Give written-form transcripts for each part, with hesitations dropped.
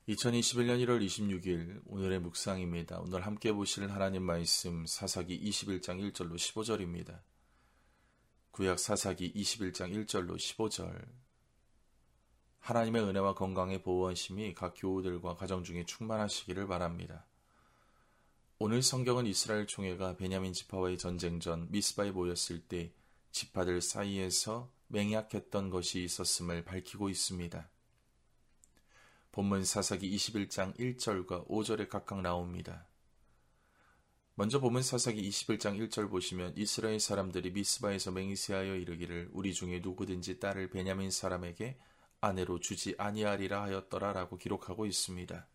2021년 1월 26일 오늘의 묵상입니다. 오늘 함께 보실 하나님 말씀 사사기 21장 1절로 15절입니다. 구약 사사기 21장 1절로 15절. 하나님의 은혜와 건강의 보호하심이 각 교우들과 가정 중에 충만하시기를 바랍니다. 오늘 성경은 이스라엘 총회가 베냐민 지파와의 전쟁 전 미스바에 모였을 때 지파들 사이에서 맹약했던 것이 있었음을 밝히고 있습니다. 본문 사사기 21장 1절과 5절에 각각 나옵니다. 먼저 본문 사사기 21장 1절 보시면 이스라엘 사람들이 미스바에서 맹세하여 이르기를 우리 중에 누구든지 딸을 베냐민 사람에게 아내로 주지 아니하리라 하였더라 라고 기록하고 있습니다.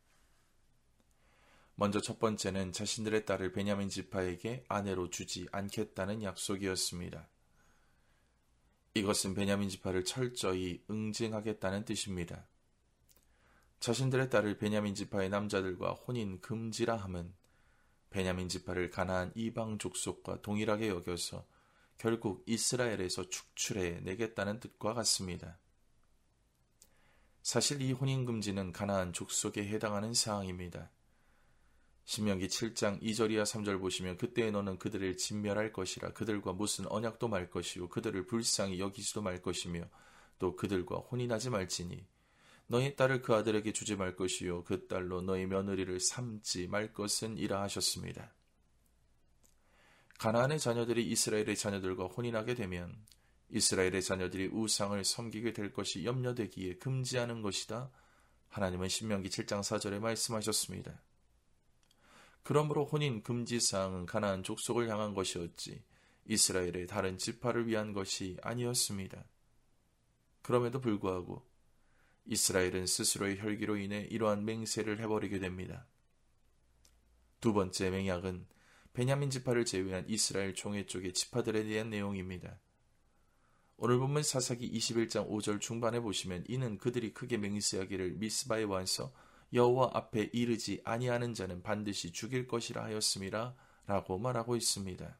먼저 첫 번째는 자신들의 딸을 베냐민 지파에게 아내로 주지 않겠다는 약속이었습니다. 이것은 베냐민 지파를 철저히 응징하겠다는 뜻입니다. 자신들의 딸을 베냐민 지파의 남자들과 혼인 금지라 함은 베냐민 지파를 가나안 이방 족속과 동일하게 여겨서 결국 이스라엘에서 축출해 내겠다는 뜻과 같습니다. 사실 이 혼인 금지는 가나안 족속에 해당하는 사항입니다. 신명기 7장 2절 이하 3절 보시면 그때에 너는 그들을 진멸할 것이라 그들과 무슨 언약도 말 것이요 그들을 불쌍히 여기지도 말 것이며 또 그들과 혼인하지 말지니 너희 딸을 그 아들에게 주지 말 것이요 그 딸로 너희 며느리를 삼지 말 것은 이라 하셨습니다. 가나안의 자녀들이 이스라엘의 자녀들과 혼인하게 되면 이스라엘의 자녀들이 우상을 섬기게 될 것이 염려되기에 금지하는 것이다. 하나님은 신명기 7장 4절에 말씀하셨습니다. 그러므로 혼인 금지 사항은 가나안 족속을 향한 것이었지 이스라엘의 다른 지파를 위한 것이 아니었습니다. 그럼에도 불구하고 이스라엘은 스스로의 혈기로 인해 이러한 맹세를 해버리게 됩니다. 두 번째 맹약은 베냐민 지파를 제외한 이스라엘 총회 쪽의 지파들에 대한 내용입니다. 오늘 본문 사사기 21장 5절 중반에 보시면 이는 그들이 크게 맹세하기를 미스바에 와서 여호와 앞에 이르지 아니하는 자는 반드시 죽일 것이라 하였음이라 라고 말하고 있습니다.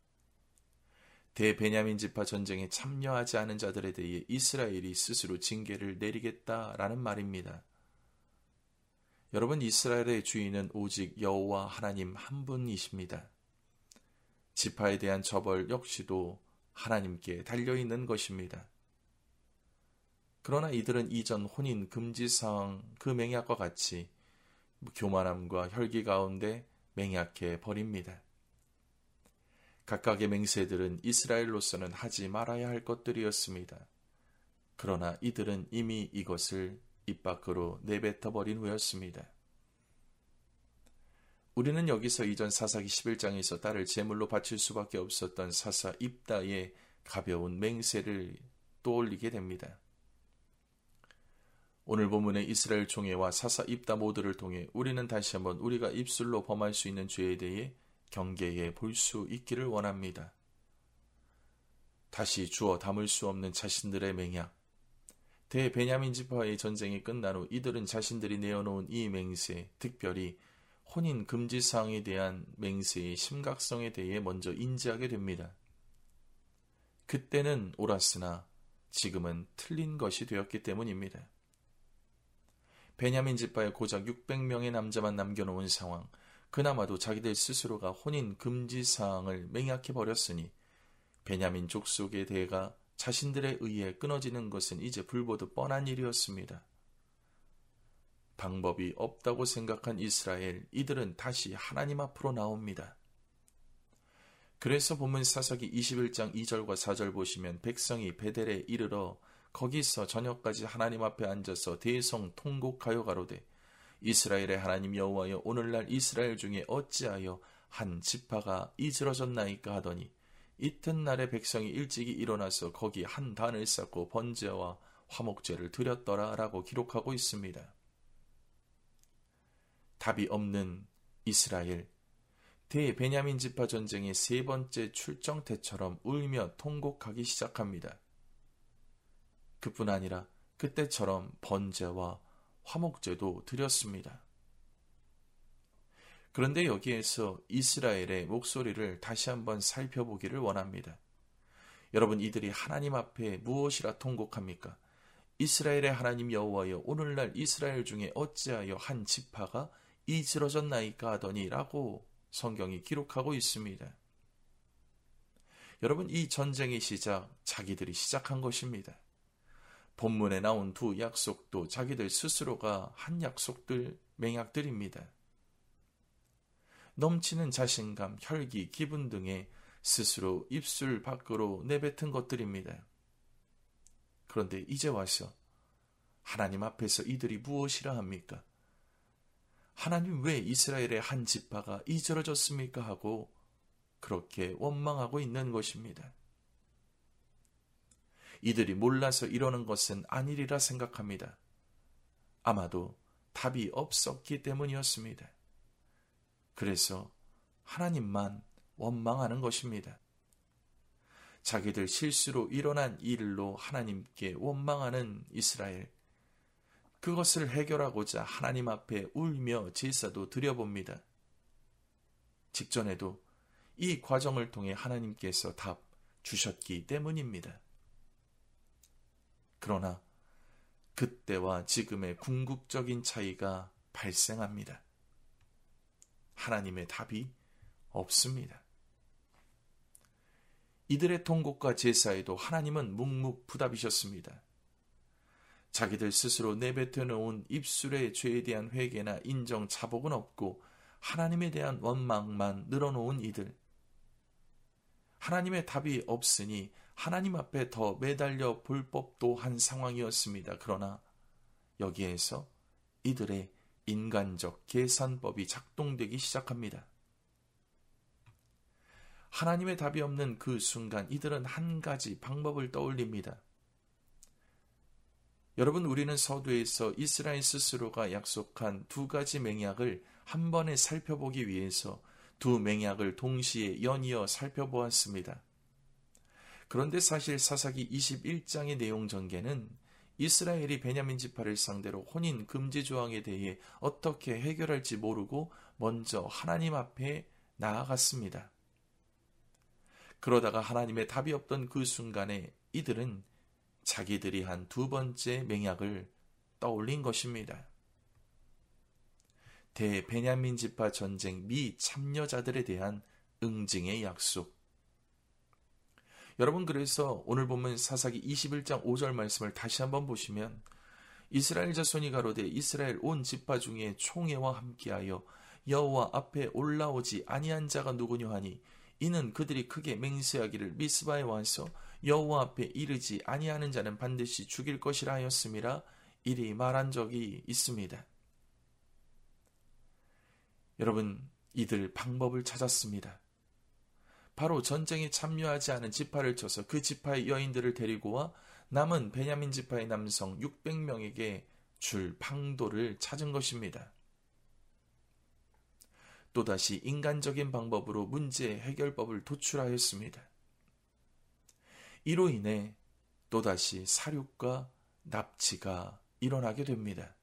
대베냐민 지파 전쟁에 참여하지 않은 자들에 대해 이스라엘이 스스로 징계를 내리겠다라는 말입니다. 여러분, 이스라엘의 주인은 오직 여호와 하나님 한 분이십니다. 지파에 대한 처벌 역시도 하나님께 달려있는 것입니다. 그러나 이들은 이전 혼인 금지사항 그 맹약과 같이 교만함과 혈기 가운데 맹약해 버립니다. 각각의 맹세들은 이스라엘로서는 하지 말아야 할 것들이었습니다. 그러나 이들은 이미 이것을 입 밖으로 내뱉어 버린 후였습니다. 우리는 여기서 이전 사사기 11장에서 딸을 제물로 바칠 수밖에 없었던 사사 입다의 가벼운 맹세를 떠올리게 됩니다. 오늘 본문의 이스라엘 총회와 사사 입다 모두를 통해 우리는 다시 한번 우리가 입술로 범할 수 있는 죄에 대해 경계해 볼 수 있기를 원합니다. 다시 주워 담을 수 없는 자신들의 맹약. 대베냐민 지파의 전쟁이 끝난 후 이들은 자신들이 내어놓은 이 맹세, 특별히 혼인 금지 사항에 대한 맹세의 심각성에 대해 먼저 인지하게 됩니다. 그때는 옳았으나 지금은 틀린 것이 되었기 때문입니다. 베냐민 지파에 고작 600명의 남자만 남겨놓은 상황, 그나마도 자기들 스스로가 혼인 금지 사항을 맹약해 버렸으니 베냐민 족속의 대가 자신들에 의해 끊어지는 것은 이제 불보듯 뻔한 일이었습니다. 방법이 없다고 생각한 이스라엘, 이들은 다시 하나님 앞으로 나옵니다. 그래서 본문 사사기 21장 2절과 4절 보시면 백성이 베델에 이르러 거기서 저녁까지 하나님 앞에 앉아서 대성통곡하여 가로되 이스라엘의 하나님 여호와여 오늘날 이스라엘 중에 어찌하여 한 지파가 이스러졌나이까 하더니 이튿날에 백성이 일찍이 일어나서 거기 한 단을 쌓고 번제와 화목제를 드렸더라 라고 기록하고 있습니다. 답이 없는 이스라엘, 대베냐민 지파 전쟁의 세 번째 출정 때처럼 울며 통곡하기 시작합니다. 그뿐 아니라 그때처럼 번제와 화목제도 드렸습니다. 그런데 여기에서 이스라엘의 목소리를 다시 한번 살펴보기를 원합니다. 여러분, 이들이 하나님 앞에 무엇이라 통곡합니까? 이스라엘의 하나님 여호와여, 오늘날 이스라엘 중에 어찌하여 한 지파가 이스러졌나이까 하더니 라고 성경이 기록하고 있습니다. 여러분, 이 전쟁의 시작, 자기들이 시작한 것입니다. 본문에 나온 두 약속도 자기들 스스로가 한 약속들, 맹약들입니다. 넘치는 자신감, 혈기, 기분 등에 스스로 입술 밖으로 내뱉은 것들입니다. 그런데 이제 와서 하나님 앞에서 이들이 무엇이라 합니까? 하나님, 왜 이스라엘의 한 지파가 이스러졌습니까? 하고 그렇게 원망하고 있는 것입니다. 이들이 몰라서 이러는 것은 아니리라 생각합니다. 아마도 답이 없었기 때문이었습니다. 그래서 하나님만 원망하는 것입니다. 자기들 실수로 일어난 일로 하나님께 원망하는 이스라엘. 그것을 해결하고자 하나님 앞에 울며 제사도 드려봅니다. 직전에도 이 과정을 통해 하나님께서 답 주셨기 때문입니다. 그러나 그때와 지금의 궁극적인 차이가 발생합니다. 하나님의 답이 없습니다. 이들의 통곡과 제사에도 하나님은 묵묵부답이셨습니다. 자기들 스스로 내뱉어 놓은 입술의 죄에 대한 회개나 인정, 자복은 없고 하나님에 대한 원망만 늘어놓은 이들. 하나님의 답이 없으니 하나님 앞에 더 매달려 볼 법도 한 상황이었습니다. 그러나 여기에서 이들의 인간적 계산법이 작동되기 시작합니다. 하나님의 답이 없는 그 순간 이들은 한 가지 방법을 떠올립니다. 여러분, 우리는 서두에서 이스라엘 스스로가 약속한 두 가지 맹약을 한 번에 살펴보기 위해서 두 맹약을 동시에 연이어 살펴보았습니다. 그런데 사실 사사기 21장의 내용 전개는 이스라엘이 베냐민 지파를 상대로 혼인 금지 조항에 대해 어떻게 해결할지 모르고 먼저 하나님 앞에 나아갔습니다. 그러다가 하나님의 답이 없던 그 순간에 이들은 자기들이 한 두 번째 맹약을 떠올린 것입니다. 대베냐민 지파 전쟁 미참여자들에 대한 응징의 약속. 여러분, 그래서 오늘 보면 사사기 21장 5절 말씀을 다시 한번 보시면 이스라엘 자손이 가로되 이스라엘 온 지파 중에 총회와 함께하여 여호와 앞에 올라오지 아니한 자가 누구냐 하니 이는 그들이 크게 맹세하기를 미스바에 와서 여호와 앞에 이르지 아니하는 자는 반드시 죽일 것이라 하였음이라 이리 말한 적이 있습니다. 여러분, 이들 방법을 찾았습니다. 바로 전쟁에 참여하지 않은 지파를 쳐서 그 지파의 여인들을 데리고 와 남은 베냐민 지파의 남성 600명에게 줄 방도를 찾은 것입니다. 또다시 인간적인 방법으로 문제 해결법을 도출하였습니다. 이로 인해 또다시 살육과 납치가 일어나게 됩니다.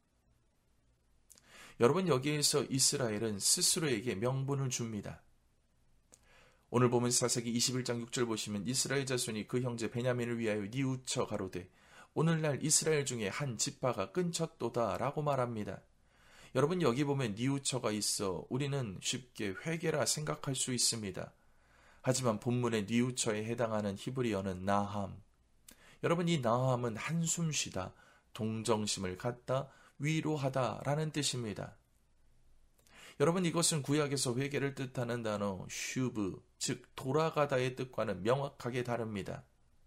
여러분, 여기에서 이스라엘은 스스로에게 명분을 줍니다. 오늘 보면 사사기 21장 6절 보시면 이스라엘 자손이 그 형제 베냐민을 위하여 뉘우쳐 가로되 오늘날 이스라엘 중에 한 지파가 끊쳤도다 라고 말합니다. 여러분, 여기 보면 뉘우쳐가 있어 우리는 쉽게 회개라 생각할 수 있습니다. 하지만 본문의 뉘우쳐에 해당하는 히브리어는 나함. 여러분, 이 나함은 한숨 쉬다, 동정심을 갖다, 위로하다 라는 뜻입니다. 여러분, 이것은 구약에서 회개를 뜻하는 단어 슈브, 즉 돌아가다의 뜻과는 명확하게 다릅니다.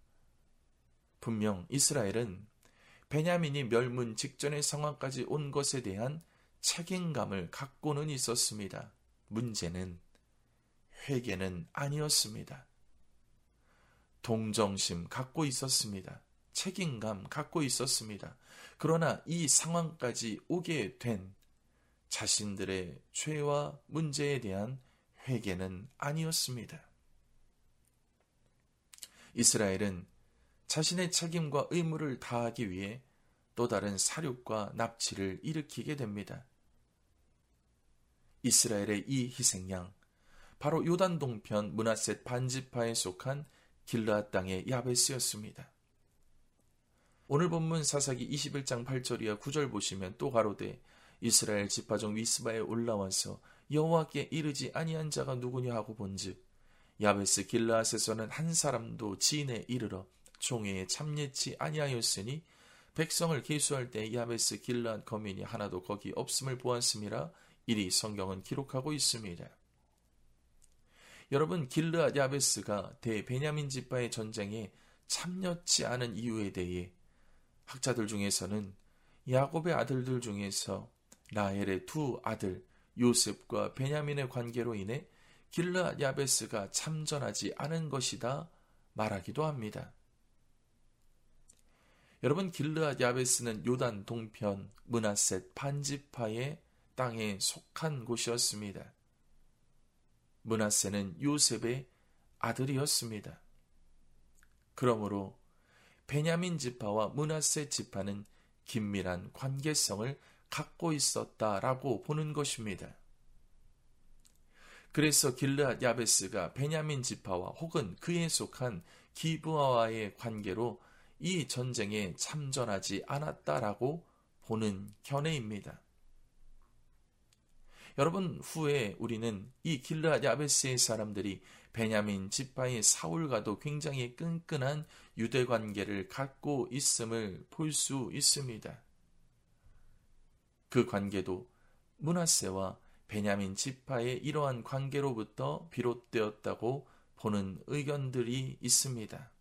분명 이스라엘은 베냐민이 멸문 직전의 상황까지 온 것에 대한 책임감을 갖고는 있었습니다. 문제는 회개는 아니었습니다. 동정심 갖고 있었습니다. 책임감 갖고 있었습니다. 그러나 이 상황까지 오게 된 자신들의 죄와 문제에 대한 회개는 아니었습니다. 이스라엘은 자신의 책임과 의무를 다하기 위해 또 다른 살육과 납치를 일으키게 됩니다. 이스라엘의 이 희생양, 바로 요단 동편 므낫셋 반지파에 속한 길르앗 땅의 야베스였습니다. 오늘 본문 사사기 21장 8절 이하 9절 보시면 또 가로되 이스라엘 지파 중 미스바에 올라와서 여호와께 이르지 아니한 자가 누구냐 하고 본즉 야베스 길르앗에서는 한 사람도 진에 이르러 총회에 참여치 아니하였으니 백성을 계수할 때 야베스 길르앗 거민이 하나도 거기 없음을 보았음이라. 이리 성경은 기록하고 있습니다. 여러분, 길르앗 야베스가 대베냐민 지파의 전쟁에 참여치 않은 이유에 대해 학자들 중에서는 야곱의 아들들 중에서 라헬의 두 아들 요셉과 베냐민의 관계로 인해 길르앗 야베스가 참전하지 않은 것이다 말하기도 합니다. 여러분, 길르앗 야베스는 요단 동편 므낫셋 반지파의 땅에 속한 곳이었습니다. 므낫셋은 요셉의 아들이었습니다. 그러므로 베냐민 지파와 므낫셋 지파는 긴밀한 관계성을 갖고 있었다라고 보는 것입니다. 그래서 길르앗 야베스가 베냐민 지파와 혹은 그에 속한 기브아와의 관계로 이 전쟁에 참전하지 않았다라고 보는 견해입니다. 여러분, 후에 우리는 이 길르앗 야베스의 사람들이 베냐민 지파의 사울과도 굉장히 끈끈한 유대 관계를 갖고 있음을 볼 수 있습니다. 그 관계도 므낫세와 베냐민 지파의 이러한 관계로부터 비롯되었다고 보는 의견들이 있습니다.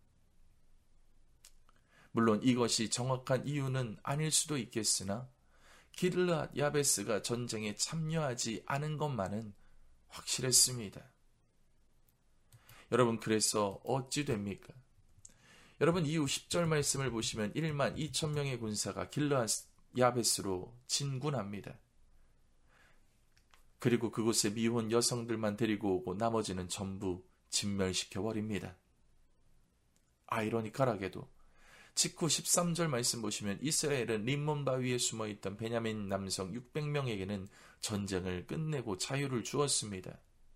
물론 이것이 정확한 이유는 아닐 수도 있겠으나 길르앗 야베스가 전쟁에 참여하지 않은 것만은 확실했습니다. 여러분, 그래서 어찌 됩니까? 여러분, 이후 10절 말씀을 보시면 1만 2천 명의 군사가 길르앗 야베스로 진군합니다. 그리고 그곳에 미혼 여성들만 데리고 오고 나머지는 전부 진멸시켜버립니다. 아이러니컬하게도 직후 13절 말씀 보시면 이스라엘은 림몬 바위에 숨어있던 베냐민 남성 600명에게는 전쟁을 끝내고 자유를 주었습니다.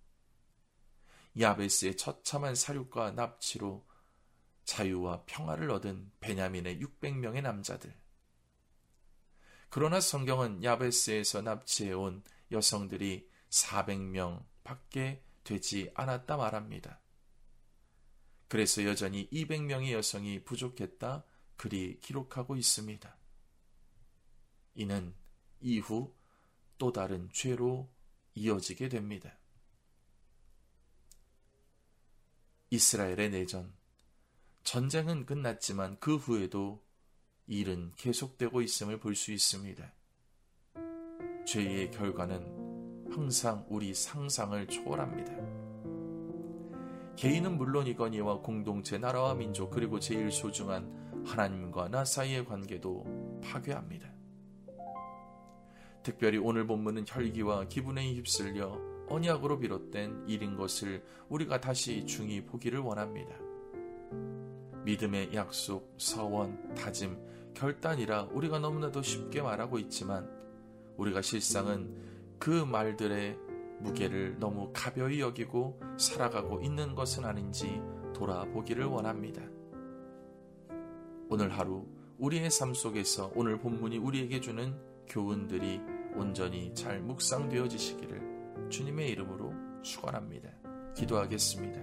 야베스의 처참한 사륙과 납치로 자유와 평화를 얻은 베냐민의 600명의 남자들. 그러나 성경은 야베스에서 납치해온 여성들이 400명 밖에 되지 않았다 말합니다. 그래서 여전히 200명의 여성이 부족했다 그리 기록하고 있습니다. 이는 이후 또 다른 죄로 이어지게 됩니다. 이스라엘의 내전, 전쟁은 끝났지만 그 후에도 일은 계속되고 있음을 볼 수 있습니다. 죄의 결과는 항상 우리 상상을 초월합니다. 개인은 물론이거니와 공동체, 나라와 민족, 그리고 제일 소중한 하나님과 나 사이의 관계도 파괴합니다. 특별히 오늘 본문은 혈기와 기분에 휩쓸려 언약으로 비롯된 일인 것을 우리가 다시 중히 보기를 원합니다. 믿음의 약속, 서원, 다짐, 결단이라 우리가 너무나도 쉽게 말하고 있지만 우리가 실상은 그 말들의 무게를 너무 가벼이 여기고 살아가고 있는 것은 아닌지 돌아보기를 원합니다. 오늘 하루 우리의 삶 속에서 오늘 본문이 우리에게 주는 교훈들이 온전히 잘 묵상되어지시기를 주님의 이름으로 축원합니다. 기도하겠습니다.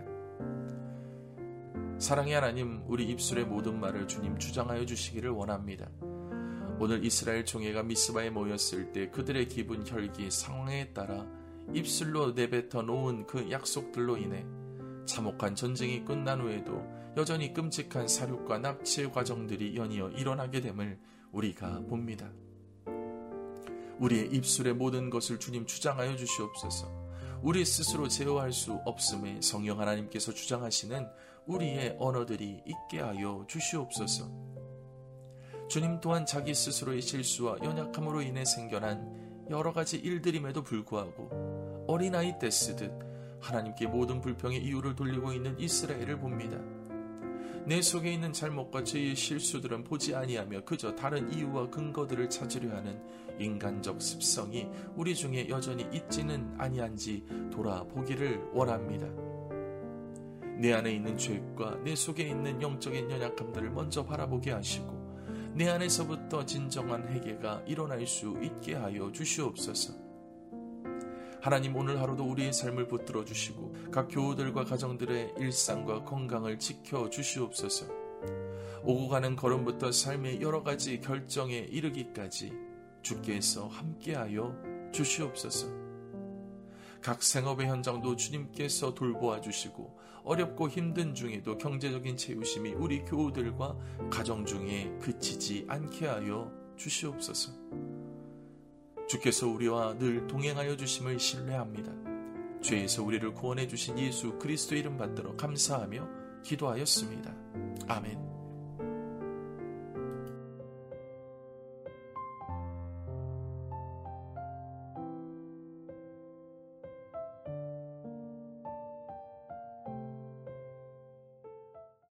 사랑의 하나님, 우리 입술의 모든 말을 주님 주장하여 주시기를 원합니다. 오늘 이스라엘 총회가 미스바에 모였을 때 그들의 기분, 혈기, 상황에 따라 입술로 내뱉어 놓은 그 약속들로 인해 참혹한 전쟁이 끝난 후에도 여전히 끔찍한 사륙과 납치의 과정들이 연이어 일어나게 됨을 우리가 봅니다. 우리의 입술의 모든 것을 주님 주장하여 주시옵소서. 우리 스스로 제어할 수 없음에 성령 하나님께서 주장하시는 우리의 언어들이 있게 하여 주시옵소서. 주님 또한 자기 스스로의 실수와 연약함으로 인해 생겨난 여러 가지 일들임에도 불구하고 어린아이 때 쓰듯 하나님께 모든 불평의 이유를 돌리고 있는 이스라엘을 봅니다. 내 속에 있는 잘못과 죄의 실수들은 보지 아니하며 그저 다른 이유와 근거들을 찾으려 하는 인간적 습성이 우리 중에 여전히 있지는 아니한지 돌아보기를 원합니다. 내 안에 있는 죄과 내 속에 있는 영적인 연약함들을 먼저 바라보게 하시고 내 안에서부터 진정한 회개가 일어날 수 있게 하여 주시옵소서. 하나님, 오늘 하루도 우리의 삶을 붙들어 주시고 각 교우들과 가정들의 일상과 건강을 지켜 주시옵소서. 오고 가는 걸음부터 삶의 여러 가지 결정에 이르기까지 주께서 함께하여 주시옵소서. 각 생업의 현장도 주님께서 돌보아 주시고 어렵고 힘든 중에도 경제적인 채우심이 우리 교우들과 가정 중에 그치지 않게 하여 주시옵소서. 주께서 우리와 늘 동행하여 주심을 신뢰합니다. 죄에서 우리를 구원해 주신 예수 그리스도 이름 받들어 감사하며 기도하였습니다. 아멘.